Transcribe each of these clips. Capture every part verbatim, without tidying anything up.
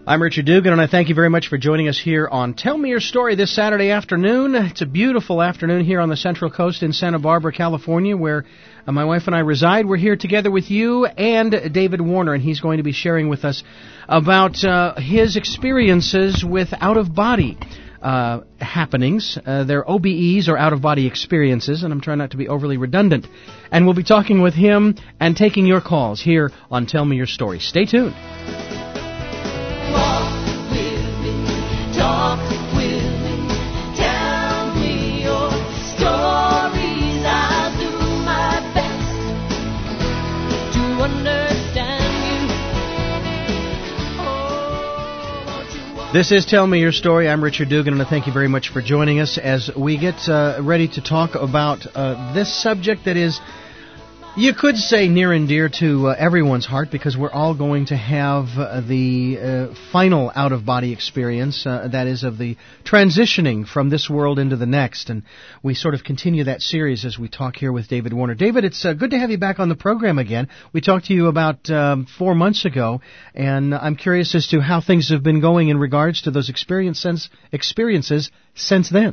I'm Richard Dugan, and I thank you very much for joining us here on Tell Me Your Story this Saturday afternoon. It's a beautiful afternoon here on the Central Coast in Santa Barbara, California, where uh, my wife and I reside. We're here together with you and David Warner, and he's going to be sharing with us about uh, his experiences with out-of-body uh, happenings. Uh, they're O B Es, or out-of-body experiences, and I'm trying not to be overly redundant. And we'll be talking with him and taking your calls here on Tell Me Your Story. Stay tuned. This is Tell Me Your Story. I'm Richard Dugan, and I thank you very much for joining us as we get uh, ready to talk about uh, this subject that is, you could say, near and dear to uh, everyone's heart, because we're all going to have uh, the uh, final out-of-body experience, uh, that is, of the transitioning from this world into the next. And we sort of continue that series as we talk here with David Warner. David, it's uh, good to have you back on the program again. We talked to you about um, four months ago, and I'm curious as to how things have been going in regards to those experience since, experiences since then.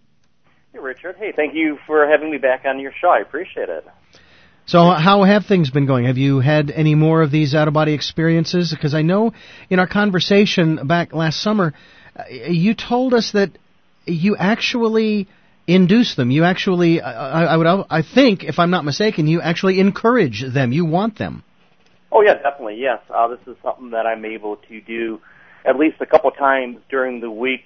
Hey, Richard. Hey, thank you for having me back on your show. I appreciate it. So how have things been going? Have you had any more of these out-of-body experiences? Because I know in our conversation back last summer, uh, you told us that you actually induce them. You actually, I, I would, I think, if I'm not mistaken, you actually encourage them. You want them. Oh, yeah, definitely, yes. Uh, this is something that I'm able to do at least a couple times during the week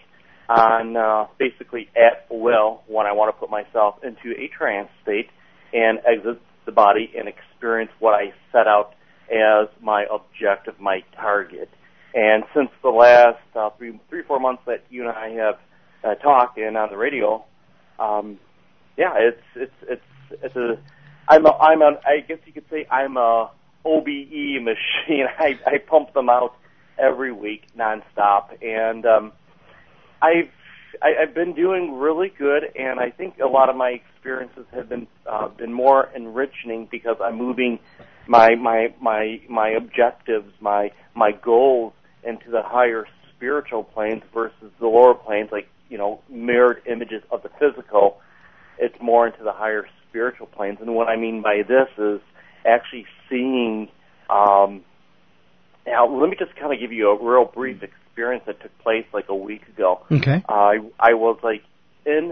on uh, basically at will when I want to put myself into a trance state and exit the body and experience what I set out as my objective, my target. And since the last uh, three, three, four months that you and I have uh, talked and on the radio, um, yeah, it's it's it's it's a I'm a I'm a I guess you could say I'm a O B E machine. I I pump them out every week nonstop, and um, I've I, I've been doing really good, and I think a lot of my experiences have been uh, been more enriching because I'm moving my my my my objectives, my my goals into the higher spiritual planes versus the lower planes, like, you know, mirrored images of the physical. It's more into the higher spiritual planes, and what I mean by this is actually seeing. Um, now, let me just kind of give you a real brief experience that took place like a week ago. Okay. Uh, I I was like in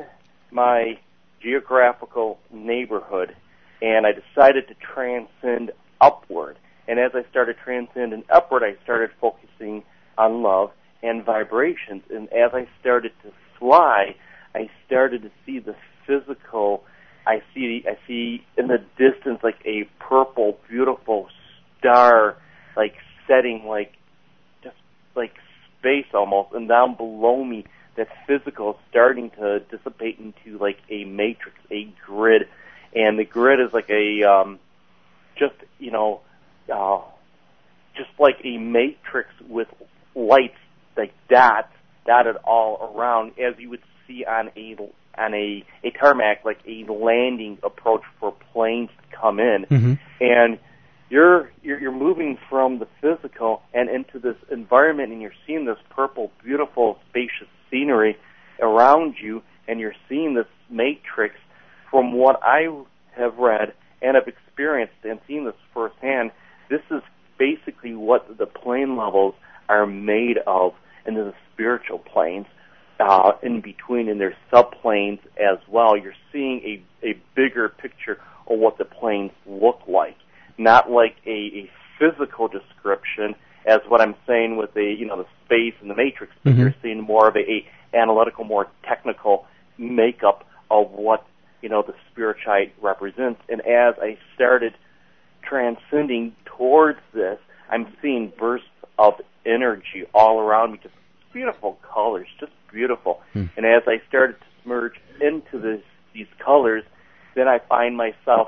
my geographical neighborhood, and I decided to transcend upward. And as I started transcending upward, I started focusing on love and vibrations. And as I started to fly, I started to see the physical. I see I see in the distance like a purple, beautiful star, like setting, like just like space almost, and down below me, that physical is starting to dissipate into like a matrix, a grid, and the grid is like a um, just you know, uh, just like a matrix with lights like dots dotted all around, as you would see on a on a a tarmac, like a landing approach for planes to come in, mm-hmm. and You're, you're you're moving from the physical and into this environment, and you're seeing this purple, beautiful, spacious scenery around you, and you're seeing this matrix. From what I have read and have experienced and seen this firsthand, this is basically what the plane levels are made of in the spiritual planes, uh, in between, and there's subplanes as well. You're seeing a, a bigger picture of what the planes look like. Not like a, a physical description, as what I'm saying with the you know the space and the matrix, but mm-hmm. you're seeing more of a, a analytical, more technical makeup of what you know the spirituality represents. And as I started transcending towards this, I'm seeing bursts of energy all around me, just beautiful colors, just beautiful. Mm. And as I started to merge into this, these colors, then I find myself.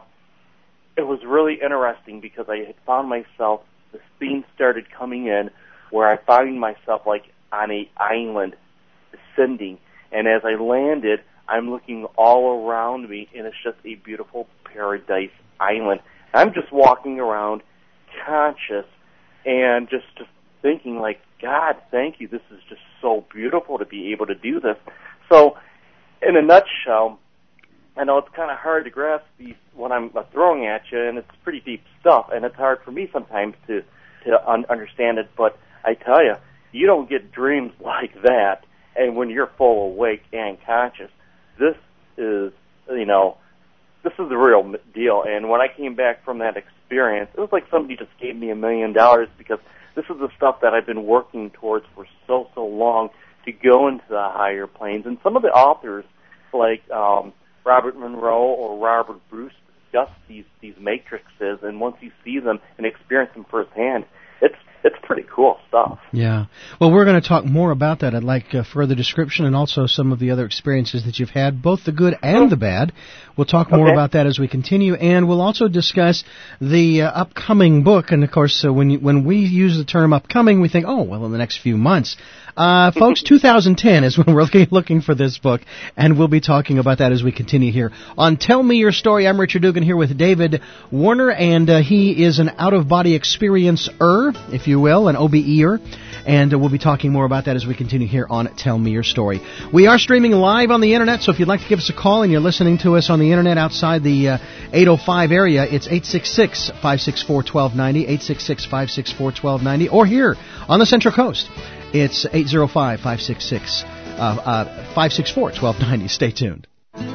It was really interesting because I had found myself, the scene started coming in where I found myself like on a island ascending. And as I landed, I'm looking all around me, and it's just a beautiful paradise island. I'm just walking around conscious and just, just thinking like, God, thank you. This is just so beautiful to be able to do this. So, in a nutshell, I know it's kind of hard to grasp these when I'm throwing at you, and it's pretty deep stuff, and it's hard for me sometimes to to un- understand it. But I tell you, you don't get dreams like that, and when you're full awake and conscious, this is, you know, this is the real deal. And when I came back from that experience, it was like somebody just gave me a million dollars, because this is the stuff that I've been working towards for so, so long, to go into the higher planes. And some of the authors, like um, Robert Monroe or Robert Bruce, discuss these, these matrices, and once you see them and experience them firsthand, it's it's pretty cool stuff. Yeah. Well, we're going to talk more about that. I'd like uh, further description and also some of the other experiences that you've had, both the good and the bad. We'll talk more okay. about that as we continue, and we'll also discuss the uh, upcoming book. And, of course, uh, when you, when we use the term upcoming, we think, oh, well, in the next few months. Uh, folks, two thousand ten is when we're looking for this book, and we'll be talking about that as we continue here on Tell Me Your Story. I'm Richard Dugan here with David Warner, and uh, he is an out-of-body experience-er, if you will, an O B E-er, and uh, we'll be talking more about that as we continue here on Tell Me Your Story. We are streaming live on the Internet, so if you'd like to give us a call and you're listening to us on the Internet outside the uh, eight oh five area, it's eight six six, five six four, one two nine zero, eight six six, five six four, one two nine zero, or here on the Central Coast, it's eight oh five, five six six, five six four, one two nine zero. Stay tuned.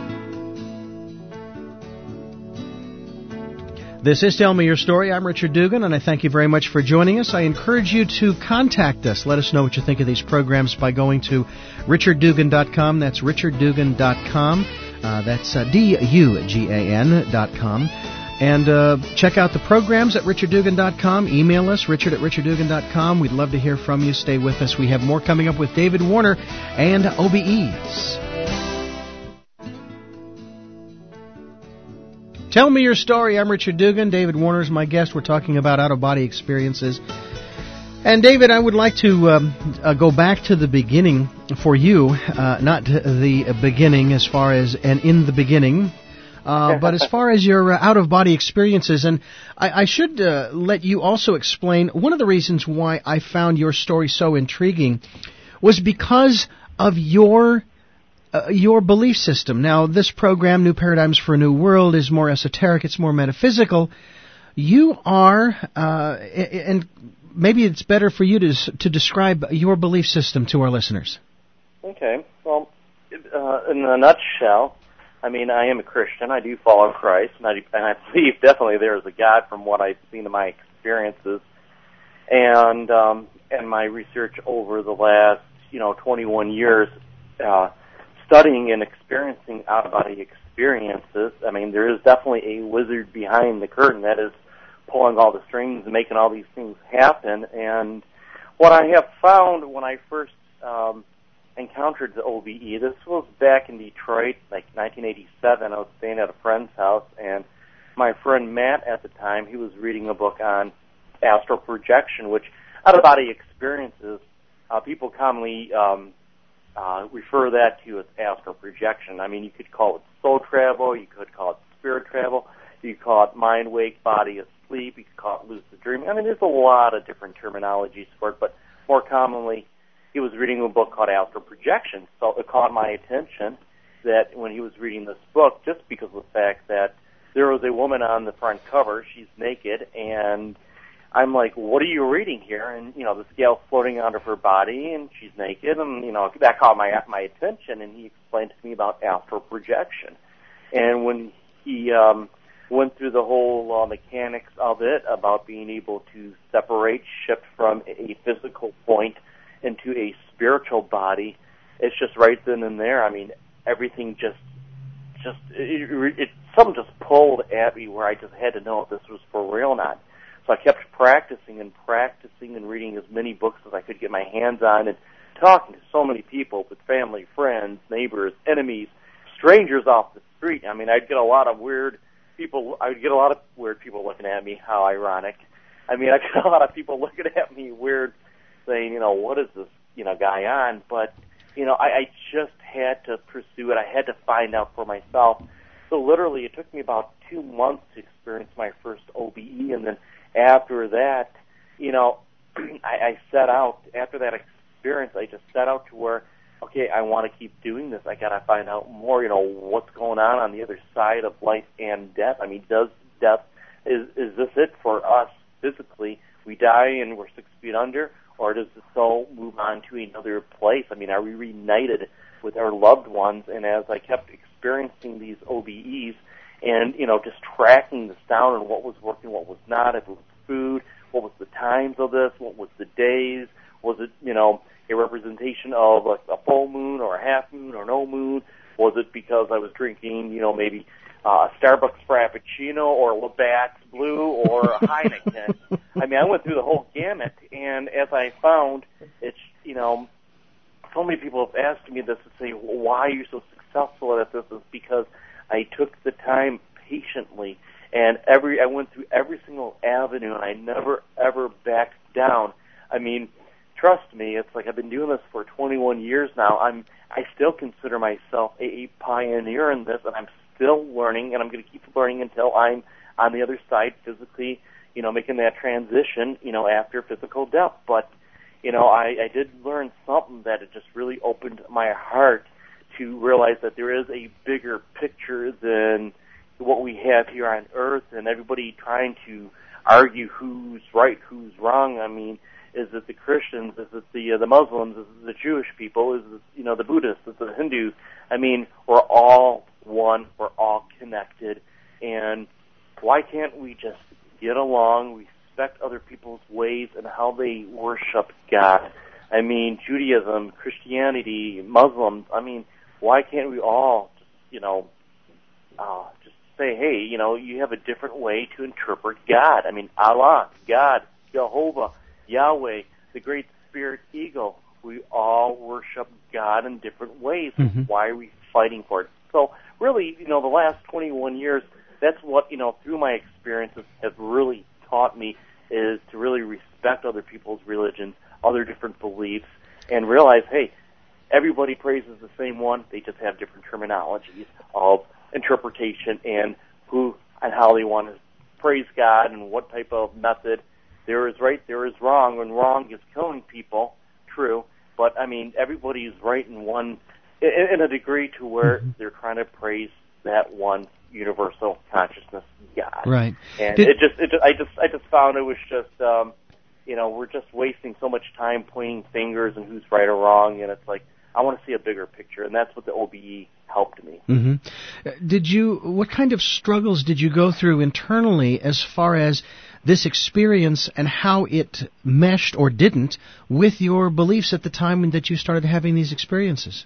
This is Tell Me Your Story. I'm Richard Dugan, and I thank you very much for joining us. I encourage you to contact us. Let us know what you think of these programs by going to richard dugan dot com. That's richard dugan dot com. Uh, that's uh, D U G A N dot com. And uh, check out the programs at richard dugan dot com. Email us, richard at richard dugan dot com. We'd love to hear from you. Stay with us. We have more coming up with David Warner and O B Es. Tell Me Your Story. I'm Richard Dugan. David Warner is my guest. We're talking about out-of-body experiences. And, David, I would like to um, uh, go back to the beginning for you, uh, not the beginning as far as and in the beginning, uh, but as far as your uh, out-of-body experiences. And I, I should uh, let you also explain, one of the reasons why I found your story so intriguing was because of your Uh, your belief system. Now, this program, New Paradigms for a New World, is more esoteric, it's more metaphysical. You are, uh, and maybe it's better for you to to describe your belief system to our listeners. Okay. Well, uh, in a nutshell, I mean, I am a Christian. I do follow Christ, and I, and I believe definitely there is a God from what I've seen in my experiences, and um, and my research over the last, you know, twenty-one years. Uh, Studying and experiencing out-of-body experiences, I mean, there is definitely a wizard behind the curtain that is pulling all the strings and making all these things happen. And what I have found when I first um, encountered the O B E, this was back in Detroit, like nineteen eighty-seven. I was staying at a friend's house, and my friend Matt at the time, he was reading a book on astral projection, which out-of-body experiences, uh, people commonly um, Uh, refer that to as astral projection. I mean, you could call it soul travel, you could call it spirit travel, you could call it mind wake, body asleep, you could call it lucid dreaming. I mean, there's a lot of different terminologies for it, but more commonly, he was reading a book called Astral Projection. So it caught my attention that when he was reading this book, just because of the fact that there was a woman on the front cover, she's naked, and I'm like, what are you reading here? And, you know, the scale's floating out of her body, and she's naked, and, you know, that caught my my attention, and he explained to me about astral projection. And when he um, went through the whole uh, mechanics of it, about being able to separate, shift from a physical point into a spiritual body, it's just right then and there. I mean, everything just, just, it, it, something just pulled at me where I just had to know if this was for real or not. So I kept practicing and practicing and reading as many books as I could get my hands on and talking to so many people, with family, friends, neighbors, enemies, strangers off the street. I mean, I'd get a lot of weird people, I would get a lot of weird people looking at me. How ironic. I mean, I got a lot of people looking at me weird, saying, you know, what is this, you know, guy on? But, you know, I, I just had to pursue it. I had to find out for myself. So literally, it took me about two months to experience my first O B E, and then after that, you know, I, I set out, after that experience, I just set out to where, okay, I want to keep doing this. I got to find out more, you know, what's going on on the other side of life and death. I mean, does death, is, is this it for us physically? We die and we're six feet under, or does the soul move on to another place? I mean, are we reunited with our loved ones? And as I kept experiencing these O B Es and, you know, just tracking this down and what was working, what was not, if it was food, what was the times of this, what was the days, was it, you know, a representation of a, a full moon or a half moon or no moon? Was it because I was drinking, you know, maybe uh, Starbucks Frappuccino or Labatt's Blue or Heineken? I mean, I went through the whole gamut, and as I found, it's, you know, so many people have asked me this to say, why are you so successful at this? Is because I took the time patiently, and every I went through every single avenue, and I never, ever backed down. I mean, trust me, it's like I've been doing this for twenty-one years now. I'm I still consider myself a, a pioneer in this, and I'm still learning, and I'm going to keep learning until I'm on the other side physically, you know, making that transition, you know, after physical death. But, you know, I, I did learn something that it just really opened my heart to realize that there is a bigger picture than what we have here on Earth, and everybody trying to argue who's right, who's wrong. I mean, is it the Christians? Is it the uh, the Muslims? Is it the Jewish people? Is it, you know, the Buddhists? Is it the Hindus? I mean, we're all one. We're all connected. And why can't we just get along, respect other people's ways and how they worship God? I mean, Judaism, Christianity, Muslims. I mean, why can't we all just, you know, uh, just say, hey, you know, you have a different way to interpret God. I mean, Allah, God, Jehovah, Yahweh, the Great Spirit Eagle. We all worship God in different ways. Mm-hmm. Why are we fighting for it? So really, you know, the last twenty-one years, that's what, you know, through my experiences have really taught me, is to really respect other people's religions, other different beliefs, and realize, hey, everybody praises the same one. They just have different terminologies of interpretation and who and how they want to praise God and what type of method. There is right, there is wrong, and wrong is killing people, true. But, I mean, everybody is right in one, in, in a degree to where mm-hmm. they're trying to praise that one universal consciousness, God. Right. And Did, it just, it just, I just, I just found it was just, um, you know, we're just wasting so much time pointing fingers and who's right or wrong, and it's like, I want to see a bigger picture, and that's what the O B E helped me. Mm-hmm. Did you, what kind of struggles did you go through internally as far as this experience and how it meshed or didn't with your beliefs at the time that you started having these experiences?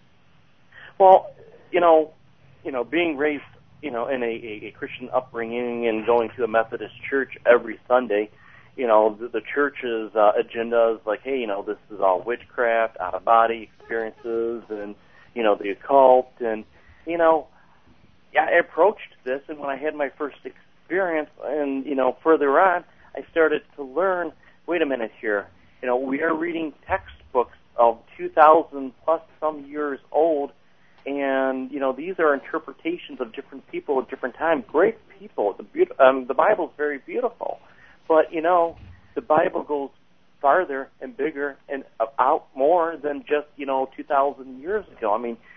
Well, you know, you know, being raised, you know, in a, a, a Christian upbringing and going to a Methodist church every Sunday, you know, the, the church's uh, agenda is like, hey, you know, this is all witchcraft, out-of-body experiences, and, you know, the occult, and, you know, yeah, I approached this, and when I had my first experience, and, you know, further on, I started to learn, wait a minute here, you know, we are reading textbooks of two thousand plus some years old, and, you know, these are interpretations of different people at different times, great people. The, be- um, the Bible is very beautiful. But, you know, the Bible goes farther and bigger and out more than just, you know, two thousand years ago. I mean,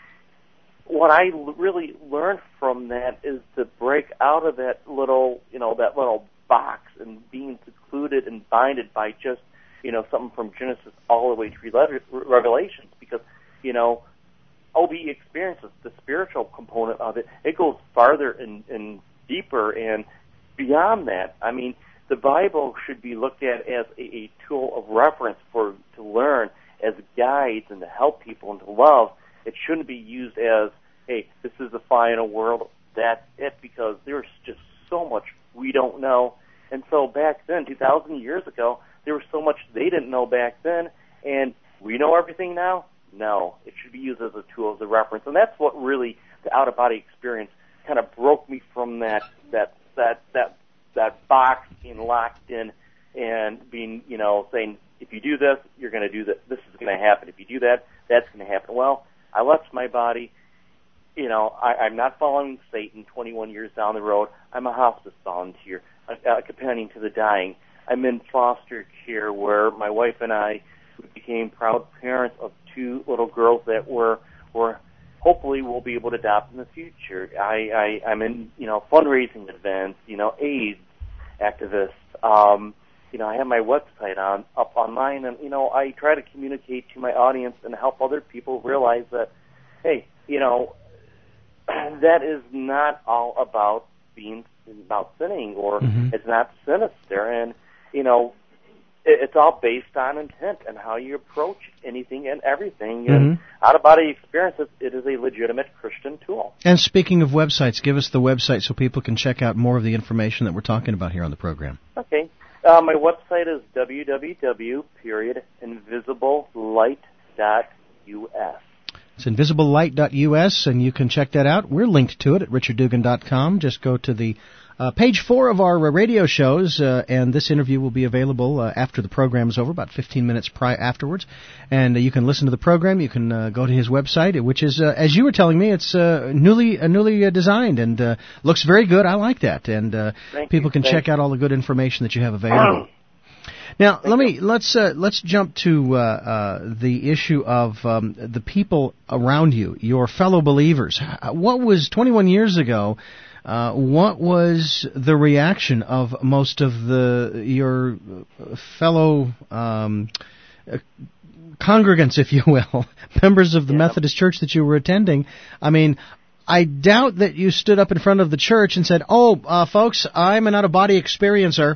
what I l- really learned from that is to break out of that little, you know, that little box and being secluded and binded by just, you know, something from Genesis all the way to Revelations. Because, you know, O B E experiences, the spiritual component of it, it goes farther and, and deeper and beyond that. I mean, the Bible should be looked at as a, a tool of reference for to learn, as guides and to help people and to love. It shouldn't be used as, hey, this is the final word, that's it, because there's just so much we don't know. And so back then, two thousand years ago, there was so much they didn't know back then, and we know everything now? No. It should be used as a tool, as a reference. And that's what really the out-of-body experience kind of broke me from that, that, that, that, that box being locked in and being, you know, saying, if you do this, you're going to do this. This is going to happen. If you do that, that's going to happen. Well, I left my body. You know, I, I'm not following Satan twenty-one years down the road. I'm a hospice volunteer, a, a companion to the dying. I'm in foster care where my wife and I became proud parents of two little girls that were were hopefully we'll be able to adopt in the future. I, I I'm in you know fundraising events, you know AIDS activists. Um, you know I have my website on up online, and you know I try to communicate to my audience and help other people realize that, hey, you know that is not all about being about sinning, or mm-hmm. it's not sinister, and you know. It's all based on intent and how you approach anything and everything. Mm-hmm. And out-of-body experiences, it is a legitimate Christian tool. And speaking of websites, give us the website so people can check out more of the information that we're talking about here on the program. Okay. Uh, my website is w w w dot invisible light dot u s. It's invisible light dot u s, and you can check that out. We're linked to it at richard dugan dot com. Just go to the Uh, page four of our uh, radio shows, uh, and this interview will be available uh, after the program is over, about fifteen minutes pri- afterwards. And uh, you can listen to the program. You can uh, go to his website, which is, uh, as you were telling me, it's uh, newly uh, newly uh, designed and uh, looks very good. I like that, and uh, people can Thank check out all the good information that you have available. Now, Thank let me you. let's uh, let's jump to uh, uh, the issue of um, the people around you, your fellow believers. What was twenty-one years ago? Uh, what was the reaction of most of the your fellow um, uh, congregants, if you will, members of the yeah. Methodist Church that you were attending? I mean, I doubt that you stood up in front of the church and said, "Oh, uh, folks, I'm an out-of-body experiencer."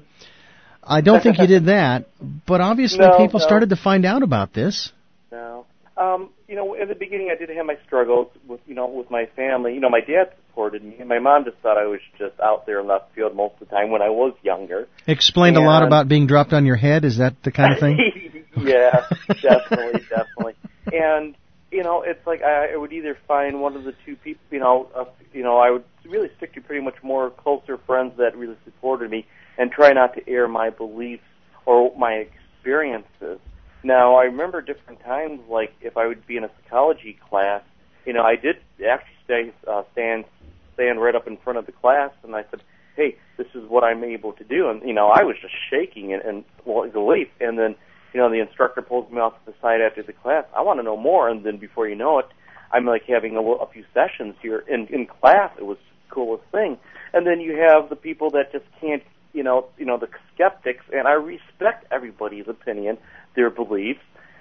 I don't think you did that, but obviously no, people no. started to find out about this. No. Um, you know, in the beginning, I did have my struggles with, you know, with my family. You know, my dad supported me, and my mom just thought I was just out there in left field most of the time when I was younger. Explained and a lot about being dropped on your head. Is that the kind of thing? Yeah, definitely, definitely. And you know, it's like I, I would either find one of the two people. You know, uh, you know, I would really stick to pretty much more closer friends that really supported me, and try not to air my beliefs or my experiences. Now, I remember different times, like if I would be in a psychology class, you know, I did actually stay, uh, stand stand right up in front of the class, and I said, hey, this is what I'm able to do. And, you know, I was just shaking in, in well, relief. And then, you know, the instructor pulls me off to the side after the class. I want to know more. And then before you know it, I'm like having a, a few sessions here in, in class. It was the coolest thing. And then you have the people that just can't, you know, you know, the skeptics, and I respect everybody's opinion, their beliefs.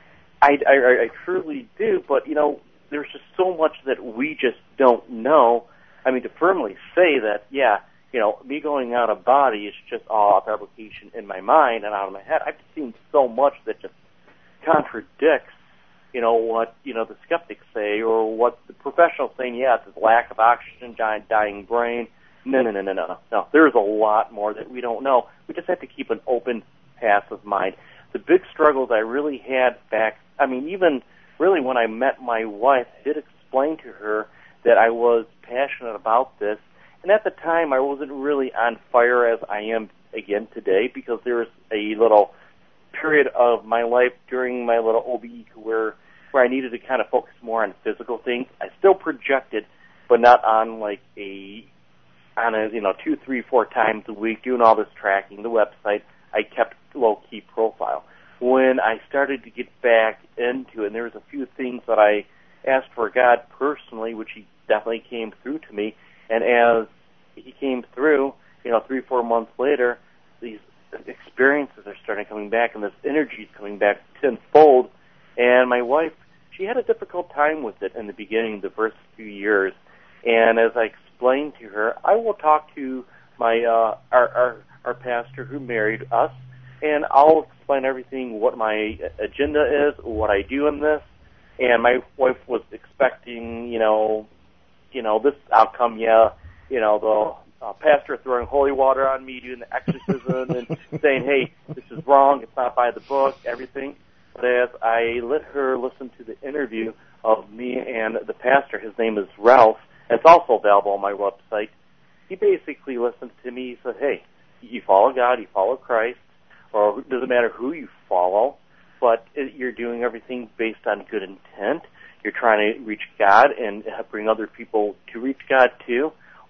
I, I, I truly do, but, you know, there's just so much that we just don't know. I mean, to firmly say that, yeah, you know, me going out of body is just all a fabrication in my mind and out of my head. I've seen so much that just contradicts, you know, what, you know, the skeptics say or what the professionals saying, yeah, it's this lack of oxygen, giant dying brain. No, no, no, no, no, no. There's a lot more that we don't know. We just have to keep an open, passive mind. The big struggles I really had back, I mean, even really when I met my wife, I did explain to her that I was passionate about this. And at the time, I wasn't really on fire as I am again today, because there was a little period of my life during my little O B E career where I needed to kind of focus more on physical things. I still projected, but not on like a on a, you know, two, three, four times a week, doing all this tracking, the website. I kept low-key profile. When I started to get back into it, and there was a few things that I asked for God personally, which he definitely came through to me, and as he came through, you know, three, four months later, these experiences are starting coming back, and this energy is coming back tenfold, and my wife, she had a difficult time with it in the beginning, the first few years, and as I explained to her, I will talk to my uh, our, our our pastor who married us, and I'll explain everything, what my agenda is, what I do in this. And my wife was expecting, you know, you know this outcome. Yeah, you know the uh, pastor throwing holy water on me, doing the exorcism, and saying, "Hey, this is wrong. It's not by the book." Everything. But as I let her listen to the interview of me and the pastor, his name is Ralph. It's also available on my website. He basically listened to me. He said, hey, you follow God, you follow Christ, or it doesn't matter who you follow, but it, you're doing everything based on good intent. You're trying to reach God and bring other people to reach God too.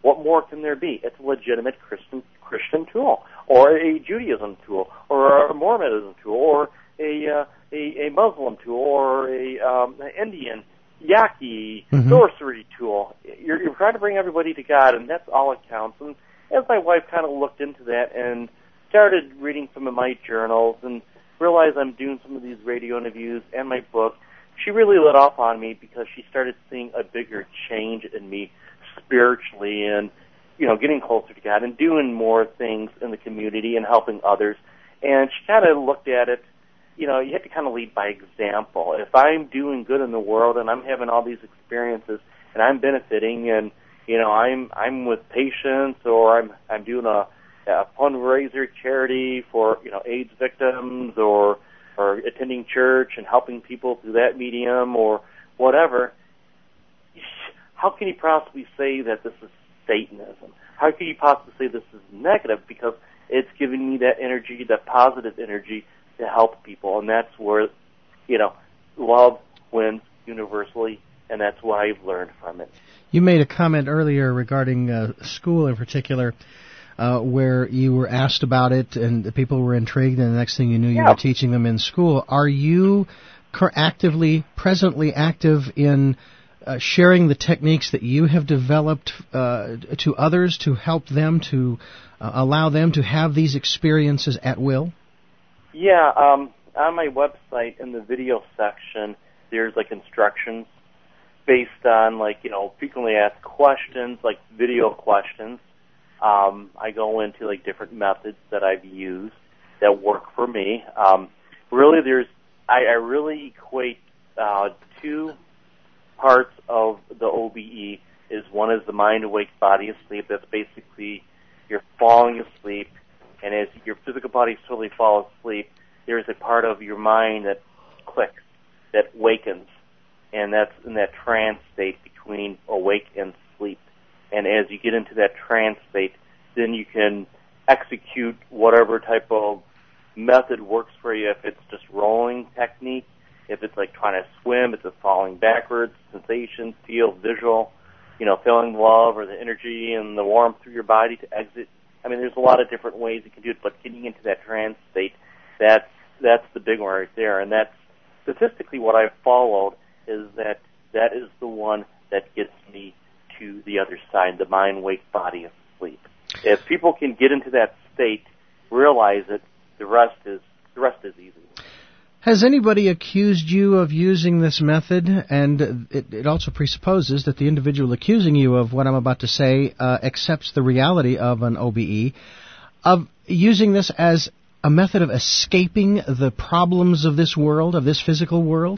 what more can there be? It's a legitimate Christian Christian tool, or a Judaism tool, or a Mormonism tool, or a uh, a, a Muslim tool, or a um, an Indian Yaqui mm-hmm. sorcery tool. You're, you're trying to bring everybody to God, and that's all it counts. And as my wife kind of looked into that and started reading some of my journals and realized I'm doing some of these radio interviews and my book, she really lit off on me because she started seeing a bigger change in me spiritually and, you know, getting closer to God and doing more things in the community and helping others. And she kind of looked at it, you know, you have to kind of lead by example. If I'm doing good in the world and I'm having all these experiences and I'm benefiting and, you know, I'm I'm with patients or I'm I'm doing a, a fundraiser charity for, you know, AIDS victims or or attending church and helping people through that medium or whatever, how can you possibly say that this is Satanism? How can you possibly say this is negative? Because it's giving me that energy, that positive energy to help people, and that's where, you know, love wins universally, and that's what I've learned from it. You made a comment earlier regarding uh, school in particular, uh, where you were asked about it, and the people were intrigued, and the next thing you knew, you yeah. were teaching them in school. Are you actively, presently active in uh, sharing the techniques that you have developed uh, to others to help them, to uh, allow them to have these experiences at will? Yeah, um, on my website in the video section, there's like instructions based on like, you know, frequently asked questions, like video questions. Um, I go into like different methods that I've used that work for me. Um, really, there's I, I really equate uh, two parts of the O B E. Is one is the mind awake, body asleep. That's basically you're falling asleep. And as your physical body slowly falls asleep, there's a part of your mind that clicks, that wakens, and that's in that trance state between awake and sleep. And as you get into that trance state, then you can execute whatever type of method works for you. If it's just rolling technique, if it's like trying to swim, if it's falling backwards, sensation, feel, visual, you know, feeling love or the energy and the warmth through your body to exit. I mean, there's a lot of different ways you can do it, but getting into that trance state, that's that's the big one right there. And that's statistically what I've followed is that that is the one that gets me to the other side, the mind, wake, body asleep. If people can get into that state, realize it, the rest is the rest is easy. Has anybody accused you of using this method? And it, it also presupposes that the individual accusing you of what I'm about to say uh, accepts the reality of an O B E, of using this as a method of escaping the problems of this world, of this physical world?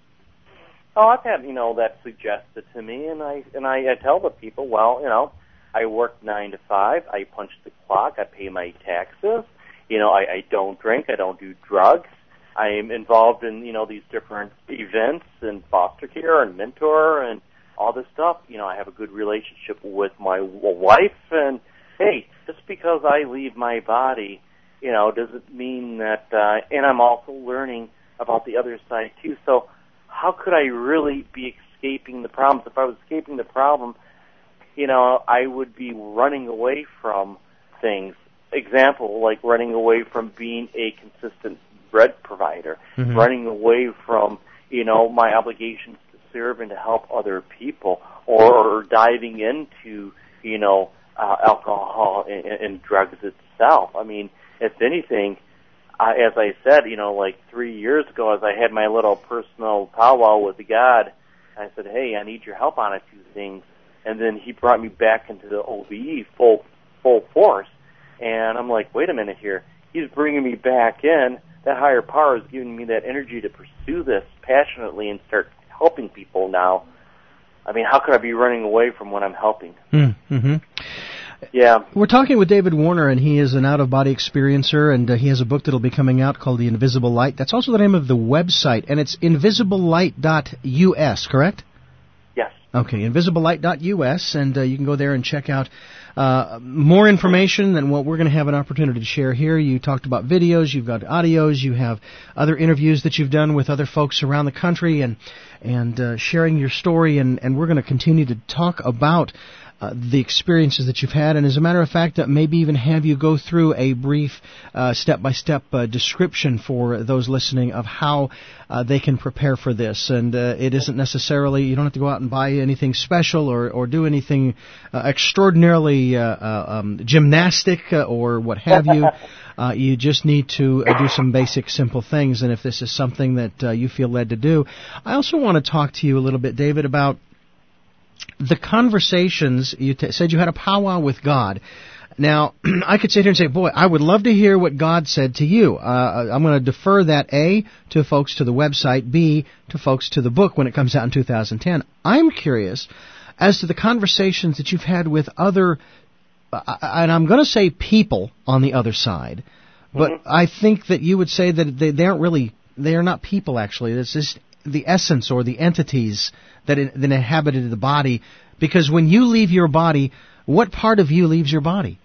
Oh, I've had, you know, that suggested to me, and I and I, I tell the people, well, you know, I work nine to five, I punch the clock, I pay my taxes, you know, I, I don't drink, I don't do drugs. I am involved in, you know, these different events and foster care and mentor and all this stuff. You know, I have a good relationship with my wife. And, hey, just because I leave my body, you know, doesn't mean that, uh, and I'm also learning about the other side, too. So how could I really be escaping the problems? If I was escaping the problem, you know, I would be running away from things. Example, like running away from being a consistent bread provider, mm-hmm. running away from, you know, my obligations to serve and to help other people, or, or diving into, you know, uh, alcohol and, and drugs itself. I mean, if anything, I, as I said, you know, like three years ago, as I had my little personal powwow with God, I said, hey, I need your help on a few things. And then he brought me back into the O B E full, full force. And I'm like, wait a minute here. He's bringing me back in. That higher power is giving me that energy to pursue this passionately and start helping people now. I mean, how could I be running away from when I'm helping? Mm-hmm. Yeah. We're talking with David Warner, and he is an out-of-body experiencer, and uh, he has a book that will be coming out called The Invisible Light. That's also the name of the website, and it's invisible light dot U S, correct? Yes. Okay, invisible light dot U S, and uh, you can go there and check out uh, more information than what we're going to have an opportunity to share here. You talked about videos, you've got audios, you have other interviews that you've done with other folks around the country, and and uh, sharing your story, and, and we're going to continue to talk about uh, the experiences that you've had, and as a matter of fact, uh, maybe even have you go through a brief uh, step-by-step uh, description for those listening of how uh, they can prepare for this. And uh, it isn't necessarily, you don't have to go out and buy anything special or, or do anything uh, extraordinarily uh, uh, um, gymnastic uh, or what have you. Uh, you just need to uh, do some basic, simple things, and if this is something that uh, you feel led to do. I also want to talk to you a little bit, David, about the conversations. You t- said you had a powwow with God. Now, I could sit here and say, boy, I would love to hear what God said to you. Uh, I'm going to defer that, A, to folks to the website, B, to folks to the book when it comes out in two thousand ten. I'm curious as to the conversations that you've had with other and I'm going to say people on the other side, but mm-hmm. I think that you would say that they, they aren't really, they are not people actually. It's just the essence or the entities that, in, that inhabited the body, because when you leave your body, what part of you leaves your body?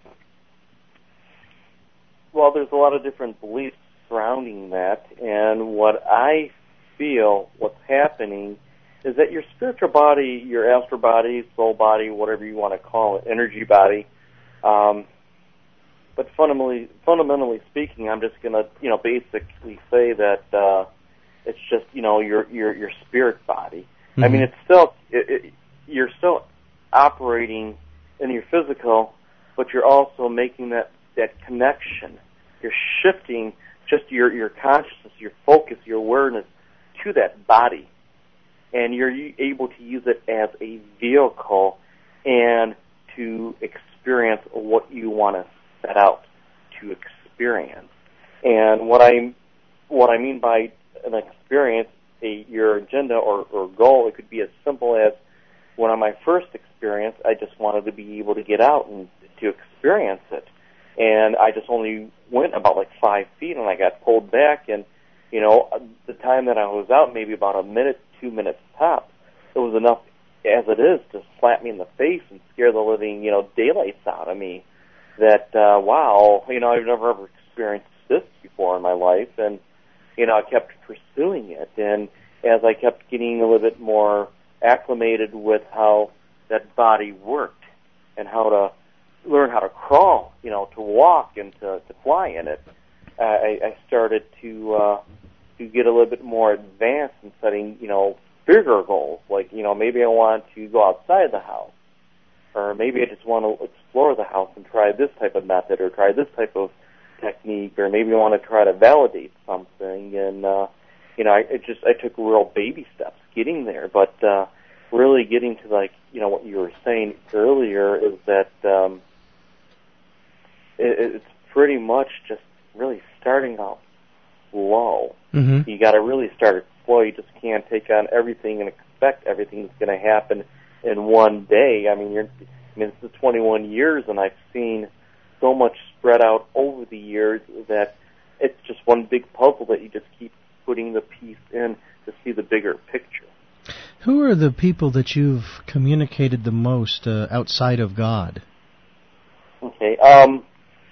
Well, there's a lot of different beliefs surrounding that, and what I feel what's happening is that your spiritual body, your astral body, soul body, whatever you want to call it, energy body, Um, but fundamentally, fundamentally speaking, I'm just going to, you know, basically say that uh, it's just, you know, your your your spirit body. Mm-hmm. I mean, it's still it, it, you're still operating in your physical, but you're also making that, that connection. You're shifting just your your consciousness, your focus, your awareness to that body, and you're able to use it as a vehicle and to experience what you want to set out to experience. And what I what I mean by an experience, a, your agenda or, or goal, it could be as simple as, when on my first experience, I just wanted to be able to get out and to experience it. And I just only went about like five feet, and I got pulled back, and, you know, the time that I was out, maybe about a minute, two minutes top, it was enough as it is to slap me in the face and scare the living, you know, daylights out of me, that, uh, wow, you know, I've never ever experienced this before in my life, and, you know, I kept pursuing it, and as I kept getting a little bit more acclimated with how that body worked and how to learn how to crawl, you know, to walk and to, to fly in it, uh, I, I started to, uh, to get a little bit more advanced in setting, you know, bigger goals, like, you know, maybe I want to go outside the house, or maybe I just want to explore the house and try this type of method or try this type of technique, or maybe I want to try to validate something, and, uh, you know, I it just, I took real baby steps getting there, but uh, really getting to, like, you know, what you were saying earlier is that um, it, it's pretty much just really starting out slow. Mm-hmm. You got to really start it slow. You just can't take on everything and expect everything that's going to happen in one day. I mean, you're, I mean, this is twenty-one years, and I've seen so much spread out over the years that it's just one big puzzle that you just keep putting the piece in to see the bigger picture. Who are the people that you've communicated the most uh, outside of God? Okay. Um,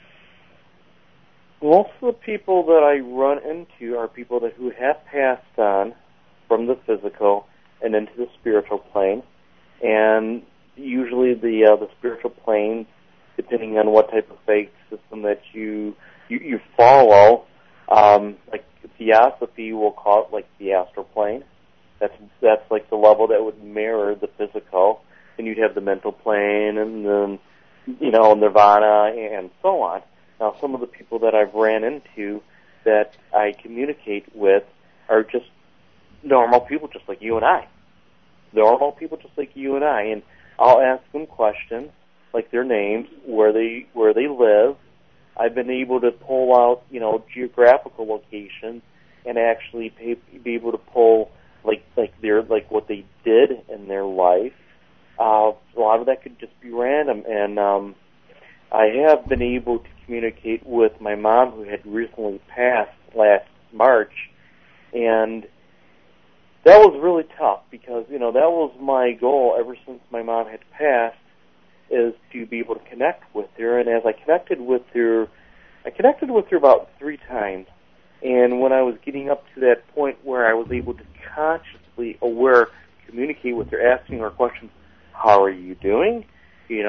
most of the people that I run into are people that who have passed on from the physical and into the spiritual plane, and usually the uh, the spiritual plane, depending on what type of faith system that you you, you follow, um, like Theosophy will call it like the astral plane. That's that's like the level that would mirror the physical, and you'd have the mental plane, and then, you know, nirvana and so on. Now, some of the people that I've ran into that I communicate with are just normal people, just like you and I. Normal people, just like you and I, and I'll ask them questions like their names, where they where they live. I've been able to pull out, you know, geographical locations, and actually pay, be able to pull like like their like what they did in their life. Uh, a lot of that could just be random, and um, I have been able to communicate with my mom, who had recently passed last March, and that was really tough because, you know, that was my goal ever since my mom had passed, is to be able to connect with her. And as I connected with her, I connected with her about three times. And when I was getting up to that point where I was able to consciously aware, communicate with her, asking her questions, how are you doing? You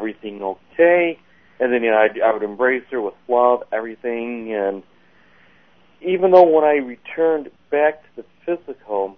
everything okay? And then, you know, I'd, I would embrace her with love, everything. And even though when I returned back to the physical,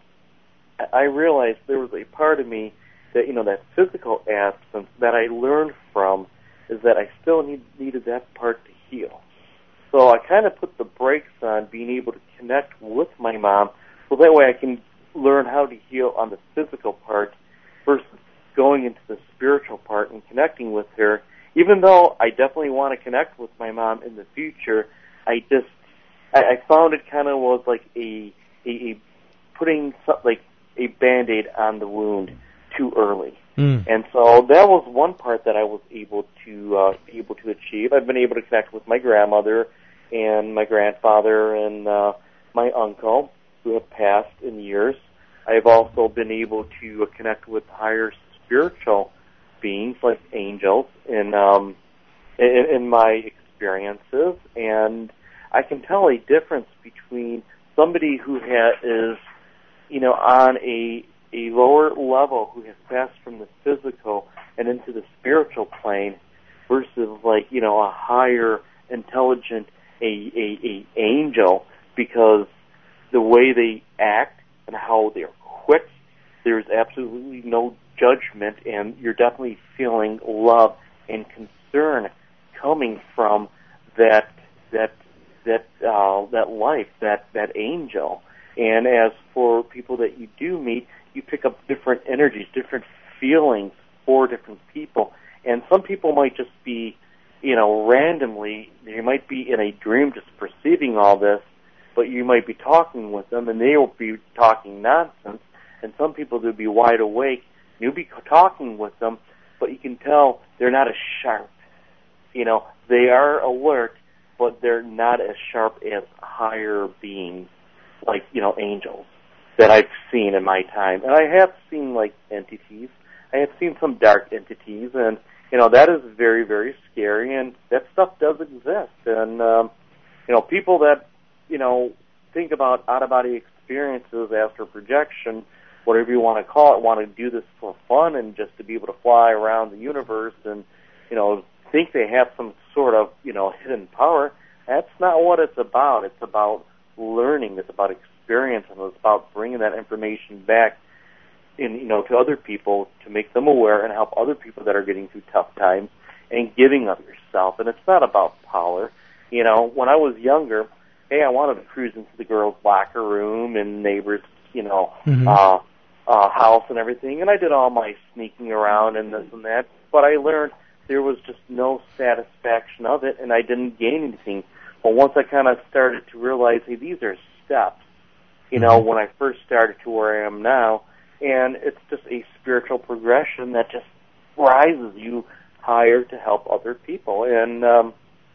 I realized there was a part of me that, you know, that physical absence that I learned from is that I still need, needed that part to heal. So I kind of put the brakes on being able to connect with my mom, so that way I can learn how to heal on the physical part versus going into the spiritual part and connecting with her. Even though I definitely want to connect with my mom in the future, I just, I, I found it kind of was like a, a, a putting some, like a Band-Aid on the wound too early. Mm. And so that was one part that I was able to uh, able to achieve. I've been able to connect with my grandmother and my grandfather and uh, my uncle, who have passed in years. I've also been able to connect with higher spiritual beings like angels in, um, in, in my experiences, and I can tell a difference between somebody who ha- is, you know, on a a lower level, who has passed from the physical and into the spiritual plane, versus like, you know, a higher intelligent a, a, a angel, because the way they act and how they're quick, there's absolutely no judgment, and you're definitely feeling love and concern coming from that that that uh, that life, that that angel. And as for people that you do meet, you pick up different energies, different feelings for different people. And some people might just be, you know, randomly, you might be in a dream just perceiving all this, but you might be talking with them and they will be talking nonsense. And some people will be wide awake, you'll be talking with them, but you can tell they're not as sharp. You know, they are alert, but they're not as sharp as higher beings, like, you know, angels, that I've seen in my time. And I have seen, like, entities. I have seen some dark entities, and, you know, that is very, very scary, and that stuff does exist. And, um, you know, people that, you know, think about out-of-body experiences, astral projection, whatever you want to call it, want to do this for fun and just to be able to fly around the universe and, you know, think they have some sort of, you know, hidden power. That's not what it's about. It's about learning. It's about experience, and it's about bringing that information back in, you know, to other people to make them aware and help other people that are getting through tough times, and giving of yourself. And it's not about power. You know, when I was younger, hey, I wanted to cruise into the girls' locker room and neighbors, you know, mm-hmm. uh, uh, house and everything, and I did all my sneaking around and this and that, but I learned there was just no satisfaction of it, and I didn't gain anything. But once I kind of started to realize, hey, these are steps, you know, when I first started to where I am now, and it's just a spiritual progression that just rises you higher to help other people. And, um,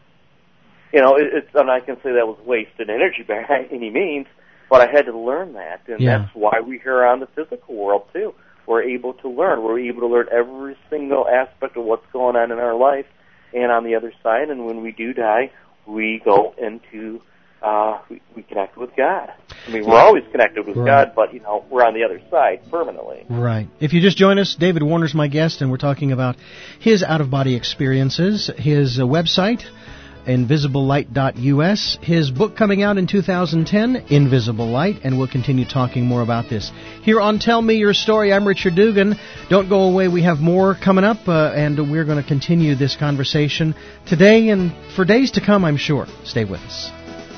you know, it, it's, and I can say that was wasted energy by any means, but I had to learn that, and yeah. that's why we're here on the physical world, too. We're able to learn. We're able to learn every single aspect of what's going on in our life, and on the other side, and when we do die, we go into, uh, we, we connect with God. I mean, we're always connected with right. God, but, you know, we're on the other side permanently. Right. If you just join us, David Warner's my guest, and we're talking about his out-of-body experiences, his uh, website, invisible light dot U S, his book coming out in two thousand ten, Invisible Light, and we'll continue talking more about this. Here on Tell Me Your Story, I'm Richard Dugan. Don't go away, we have more coming up, uh, and we're going to continue this conversation today and for days to come, I'm sure. Stay with us.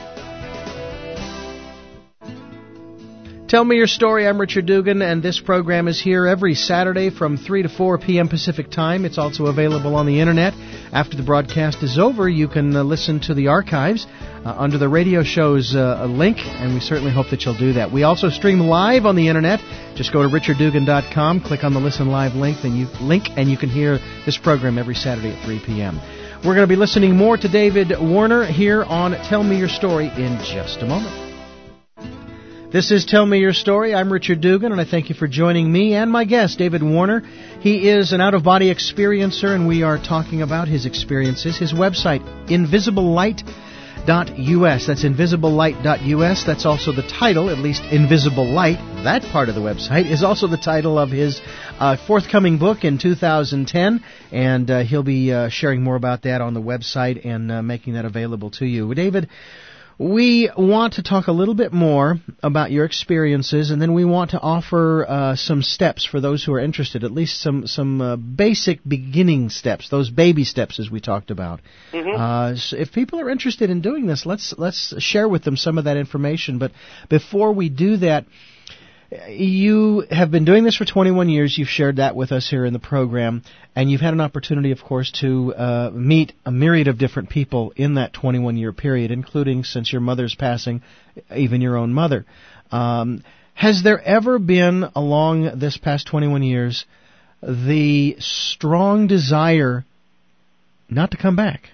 Tell Me Your Story, I'm Richard Dugan, and this program is here every Saturday from three to four p.m. Pacific Time. It's also available on the Internet. After the broadcast is over, you can uh, listen to the archives uh, under the radio show's uh, link, and we certainly hope that you'll do that. We also stream live on the Internet. Just go to richard dugan dot com, click on the Listen Live link, and you, link, and you can hear this program every Saturday at three p.m. We're going to be listening more to David Warner here on Tell Me Your Story in just a moment. This is Tell Me Your Story. I'm Richard Dugan, and I thank you for joining me and my guest, David Warner. He is an out-of-body experiencer, and we are talking about his experiences. His website, invisible light dot U S. That's invisible light dot U S. That's also the title, at least Invisible Light. That part of the website is also the title of his uh, forthcoming book in two thousand ten, and uh, he'll be uh, sharing more about that on the website and uh, making that available to you. David, we want to talk a little bit more about your experiences, and then we want to offer uh, some steps for those who are interested, at least some some uh, basic beginning steps, those baby steps as we talked about. Mm-hmm. Uh, so if people are interested in doing this, let's let's share with them some of that information. But before we do that, you have been doing this for twenty-one years. You've shared that with us here in the program, and you've had an opportunity, of course, to uh, meet a myriad of different people in that twenty-one-year period, including, since your mother's passing, even your own mother. Um, has there ever been, along this past twenty-one years, the strong desire not to come back?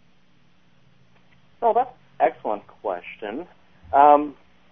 Oh, that's an excellent question. Um,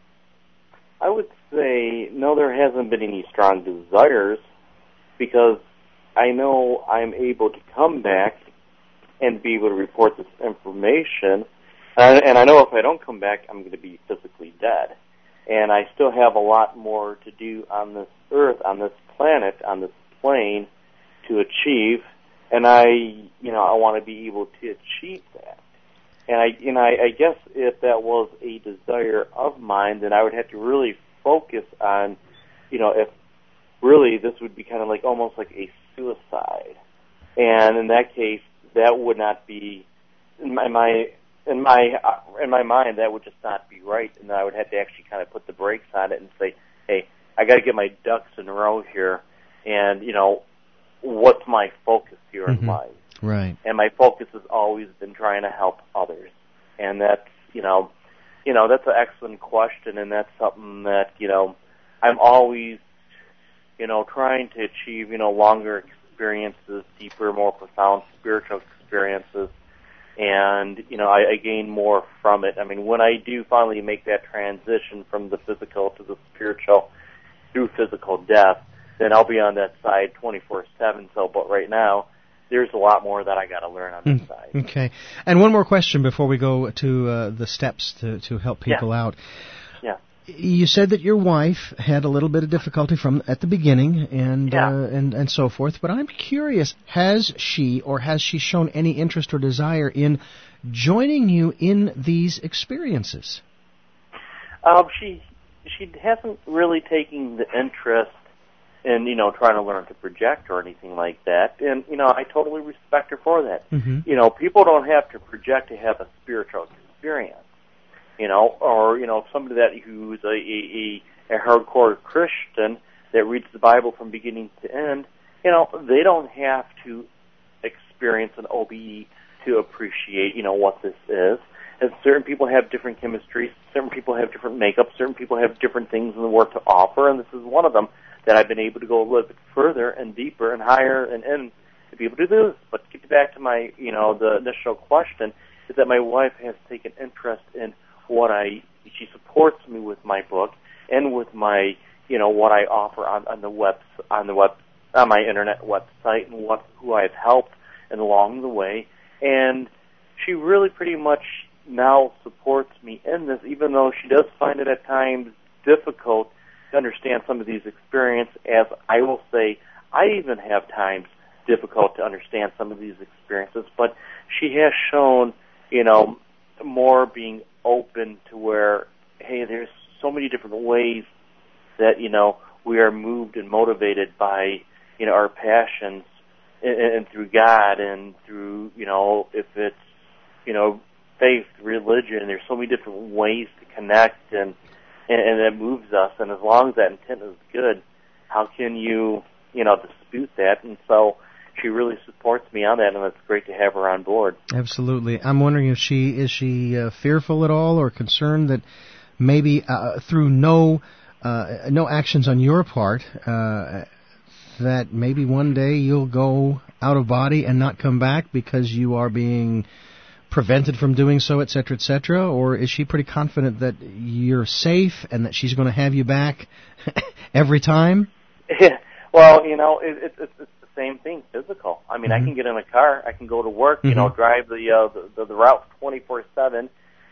I would say, no, there hasn't been any strong desires, because I know I'm able to come back and be able to report this information, and, and I know if I don't come back, I'm going to be physically dead. And I still have a lot more to do on this earth, on this planet, on this plane to achieve, and I, you know, I want to be able to achieve that. And I, and I, I guess if that was a desire of mine, then I would have to really focus on, you know, if really this would be kind of like almost like a suicide. And in that case, that would not be, in my, my in my uh, in my mind, that would just not be right. And I would have to actually kind of put the brakes on it and say, hey, I got to get my ducks in a row here, and you know, what's my focus here mm-hmm. in life? Right. And my focus has always been trying to help others. And that's, you know, you know, that's an excellent question, and that's something that, you know, I'm always, you know, trying to achieve, you know, longer experiences, deeper, more profound spiritual experiences. And, you know, I, I gain more from it. I mean, when I do finally make that transition from the physical to the spiritual through physical death, then I'll be on that side twenty-four seven. So, but right now, there's a lot more that I got to learn on this mm, side. Okay. And one more question before we go to uh, the steps to, to help people yeah. out. Yeah. You said that your wife had a little bit of difficulty from at the beginning and yeah. uh, and and so forth, but I'm curious, has she or has she shown any interest or desire in joining you in these experiences? Um, she she hasn't really taken the interest and, you know, trying to learn to project or anything like that. And, you know, I totally respect her for that. Mm-hmm. You know, people don't have to project to have a spiritual experience, you know, or, you know, somebody that who's a, a, a hardcore Christian that reads the Bible from beginning to end, you know, they don't have to experience an O B E to appreciate, you know, what this is. And certain people have different chemistries, certain people have different makeup, certain people have different things in the world to offer, and this is one of them that I've been able to go a little bit further and deeper and higher and in to be able to do this. But to get back to my, you know, the initial question, is that my wife has taken interest in what I, she supports me with my book and with my, you know, what I offer on, on the web, on the web, on my internet website, and what, who I've helped and along the way. And she really pretty much now supports me in this, even though she does find it at times difficult to understand some of these experiences. As I will say, I even have times difficult to understand some of these experiences, but she has shown, you know, more being open to where, hey, there's so many different ways that, you know, we are moved and motivated by, you know, our passions and, and through God and through, you know, if it's, you know, faith, religion, there's so many different ways to connect, and and, and it moves us, and as long as that intent is good, how can you, you know, dispute that? And so she really supports me on that, and it's great to have her on board. Absolutely. I'm wondering if she, is she uh, fearful at all or concerned that maybe uh, through no uh, no actions on your part, uh, that maybe one day you'll go out of body and not come back because you are being prevented from doing so, et cetera, et cetera? Or is she pretty confident that you're safe and that she's going to have you back every time? Yeah. Well, you know, it, it, it's, it's the same thing, physical. I mean, mm-hmm. I can get in a car, I can go to work, mm-hmm. you know, drive the, uh, the, the, the route twenty-four seven,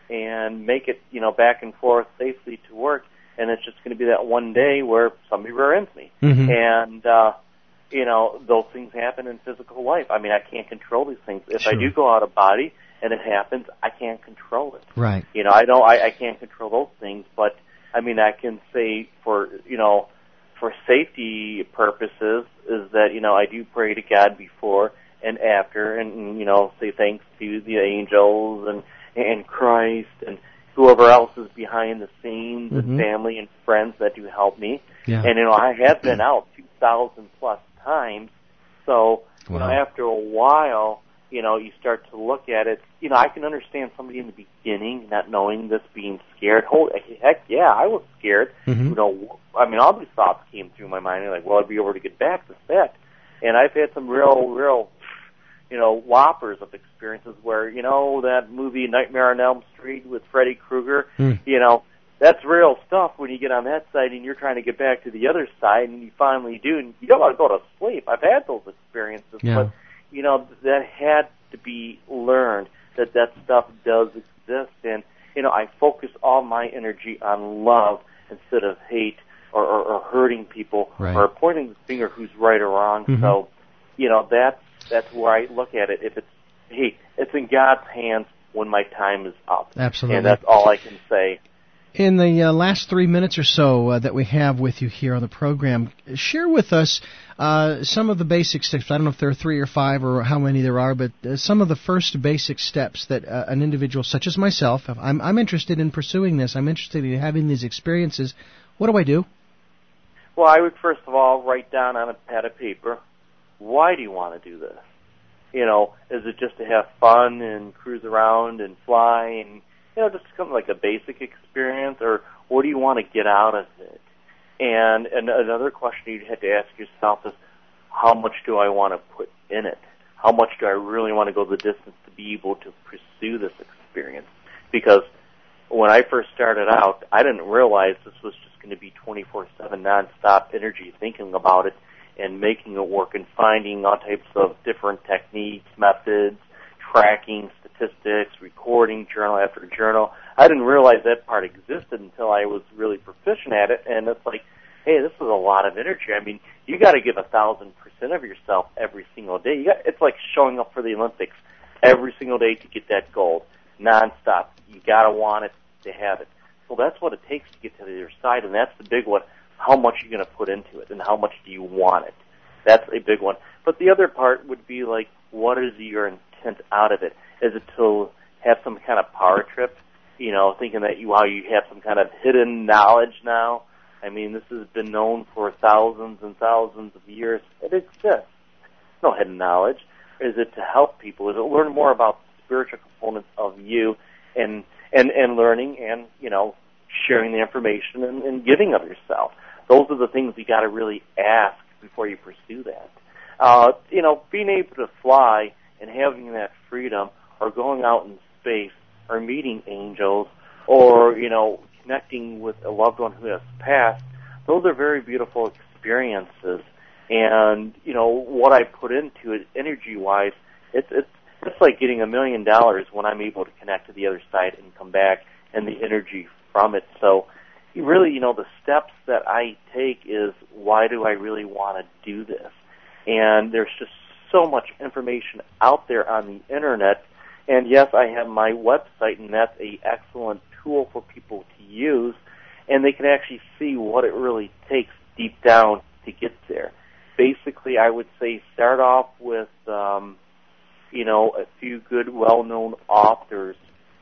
and make it, you know, back and forth safely to work. And it's just going to be that one day where somebody rear-ends me. Mm-hmm. And, uh, you know, those things happen in physical life. I mean, I can't control these things. If Sure. I do go out of body and it happens, I can't control it. Right. You know, I don't, I, I can't control those things, but, I mean, I can say for, you know, for safety purposes is that, you know, I do pray to God before and after and, you know, say thanks to the angels and, and Christ and whoever else is behind the scenes Mm-hmm. and family and friends that do help me. Yeah. And, you know, I have been out two thousand plus times. So, you Wow. know, after a while, you know, you start to look at it. You know, I can understand somebody in the beginning not knowing this, being scared. Holy heck, yeah, I was scared. Mm-hmm. You know, I mean, all these thoughts came through my mind. Like, well, I'd be able to get back to that. And I've had some real, real, you know, whoppers of experiences where, you know, that movie Nightmare on Elm Street with Freddy Krueger, Mm. you know, that's real stuff when you get on that side and you're trying to get back to the other side and you finally do, and you don't want to go to sleep. I've had those experiences, Yeah. but, you know, that had to be learned, that that stuff does exist. And, you know, I focus all my energy on love instead of hate or, or, or hurting people Right. or pointing the finger who's right or wrong. Mm-hmm. So, you know, that's, that's where I look at it. If it's, hey, it's in God's hands when my time is up. Absolutely. And that's all I can say. In the uh, last three minutes or so uh, that we have with you here on the program, share with us uh, some of the basic steps. I don't know if there are three or five or how many there are, but uh, some of the first basic steps that uh, an individual such as myself, if I'm, I'm interested in pursuing this, I'm interested in having these experiences. What do I do? Well, I would first of all write down on a pad of paper, why do you want to do this? You know, is it just to have fun and cruise around and fly and, you know, just kind of like a basic experience, or what do you want to get out of it? And, and another question you'd have to ask yourself is, how much do I want to put in it? How much do I really want to go the distance to be able to pursue this experience? Because when I first started out, I didn't realize this was just going to be twenty-four seven nonstop energy thinking about it and making it work and finding all types of different techniques, methods, tracking, statistics, recording, journal after journal. I didn't realize that part existed until I was really proficient at it, and it's like, hey, this is a lot of energy. I mean, you got to give a thousand percent of yourself every single day. You got, it's like showing up for the Olympics every single day to get that gold, nonstop. You got to want it to have it. So that's what it takes to get to the other side, and that's the big one. How much are you going to put into it, and how much do you want it? That's a big one. But the other part would be like, what is your intent out of it? Is it to have some kind of power trip? You know, thinking that you, how you have some kind of hidden knowledge now? I mean, this has been known for thousands and thousands of years. It exists. No hidden knowledge. Is it to help people? Is it learn more about the spiritual components of you and and, and learning and, you know, sharing the information and, and giving of yourself? Those are the things you got to really ask before you pursue that. Uh, you know, being able to fly and having that freedom, or going out in space, or meeting angels, or, you know, connecting with a loved one who has passed, those are very beautiful experiences. And, you know, what I put into it energy-wise, it's, it's, it's like getting a million dollars when I'm able to connect to the other side and come back, and the energy from it. So, really, you know, the steps that I take is, why do I really want to do this? And there's just so much information out there on the Internet. And yes, I have my website, and that's an excellent tool for people to use, and they can actually see what it really takes deep down to get there. Basically, I would say start off with, um, you know, a few good, well-known authors,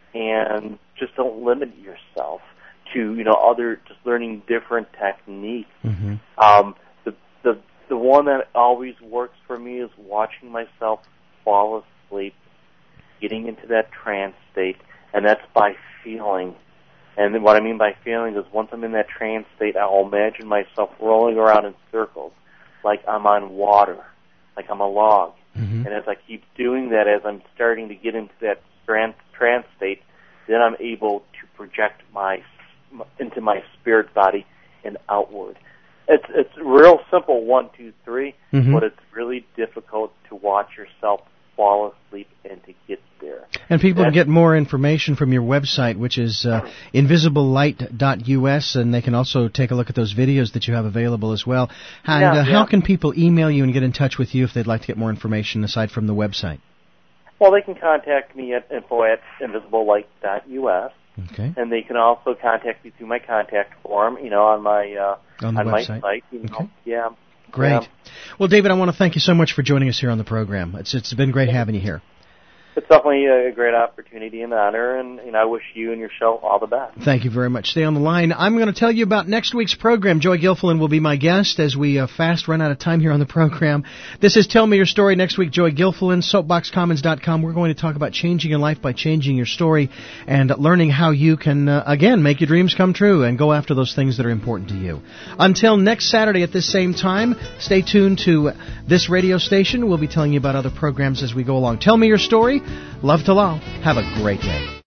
and just don't limit yourself to, you know, other, just learning different techniques. Mm-hmm. Um, the, the, the one that always works for me is watching myself fall asleep, getting into that trance state, and that's by feeling. And then what I mean by feeling is, once I'm in that trance state, I'll imagine myself rolling around in circles, like I'm on water, like I'm a log. Mm-hmm. And as I keep doing that, as I'm starting to get into that trance, trance state, then I'm able to project my into my spirit body and outward. It's it's real simple, one, two, three, mm-hmm. but it's really difficult to watch yourself fall asleep and to get there. And people That's, can get more information from your website, which is uh, invisible light dot U S, and they can also take a look at those videos that you have available as well. And yeah, uh, yeah. how can people email you and get in touch with you if they'd like to get more information aside from the website? Well, they can contact me at info at invisible light dot U S. Okay. And they can also contact me through my contact form, you know, on my uh, on, the on website. my site. You know. Okay. Yeah. Great. Yeah. Well, David, I want to thank you so much for joining us here on the program. It's it's been great having you here. It's definitely a great opportunity and honor, and, and I wish you and your show all the best. Thank you very much. Stay on the line. I'm going to tell you about next week's program. Joy Gilfillan will be my guest as we uh, fast run out of time here on the program. This is Tell Me Your Story. Next week, Joy Gilfillan, soapbox commons dot com. We're going to talk about changing your life by changing your story and learning how you can, uh, again, make your dreams come true and go after those things that are important to you. Until next Saturday at this same time, stay tuned to this radio station. We'll be telling you about other programs as we go along. Tell Me Your Story. Love to love. Have a great day.